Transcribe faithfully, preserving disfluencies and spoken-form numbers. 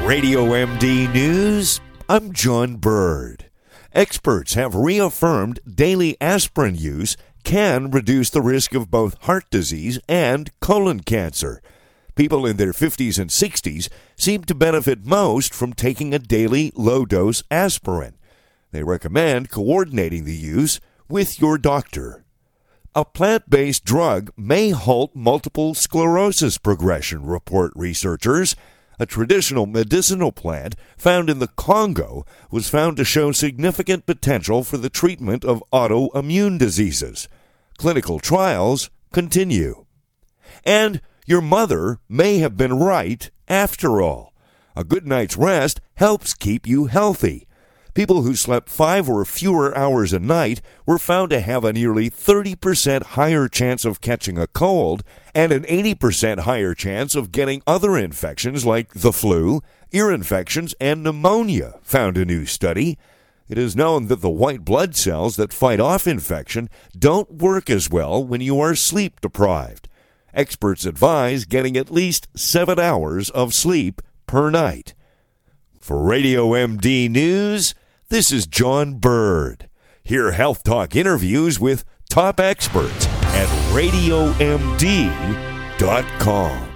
Radio M D News, I'm John Bird. Experts have reaffirmed daily aspirin use can reduce the risk of both heart disease and colon cancer. People in their fifties and sixties seem to benefit most from taking a daily low-dose aspirin. They recommend coordinating the use with your doctor. A plant-based drug may halt multiple sclerosis progression, report researchers. A traditional medicinal plant found in the Congo was found to show significant potential for the treatment of autoimmune diseases. Clinical trials continue. And your mother may have been right after all. A good night's rest helps keep you healthy. People who slept five or fewer hours a night were found to have a nearly thirty percent higher chance of catching a cold and an eighty percent higher chance of getting other infections like the flu, ear infections, and pneumonia, found a new study. It is known that the white blood cells that fight off infection don't work as well when you are sleep deprived. Experts advise getting at least seven hours of sleep per night. For Radio M D News, this is John Bird. Hear Health Talk interviews with top experts at radio m d dot com.